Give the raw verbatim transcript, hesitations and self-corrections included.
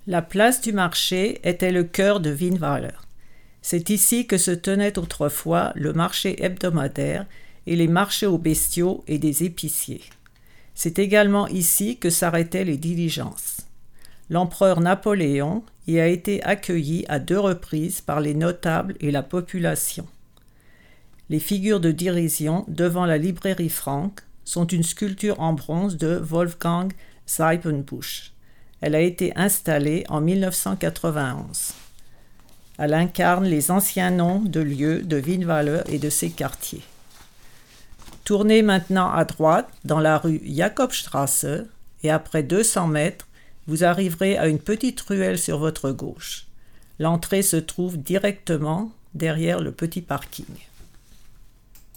La place du marché était le cœur de Wienweiler. C'est ici que se tenait autrefois le marché hebdomadaire et les marchés aux bestiaux et des épiciers. C'est également ici que s'arrêtaient les diligences. L'empereur Napoléon y a été accueilli à deux reprises par les notables et la population. Les figures de dérision devant la librairie Franck sont une sculpture en bronze de Wolfgang Seidenbusch. Elle a été installée en mille neuf cent quatre-vingt-onze. Elle incarne les anciens noms de lieux de Wienweiler et de ses quartiers. Tournez maintenant à droite dans la rue Jakobstrasse et après deux cents mètres, vous arriverez à une petite ruelle sur votre gauche. L'entrée se trouve directement derrière le petit parking.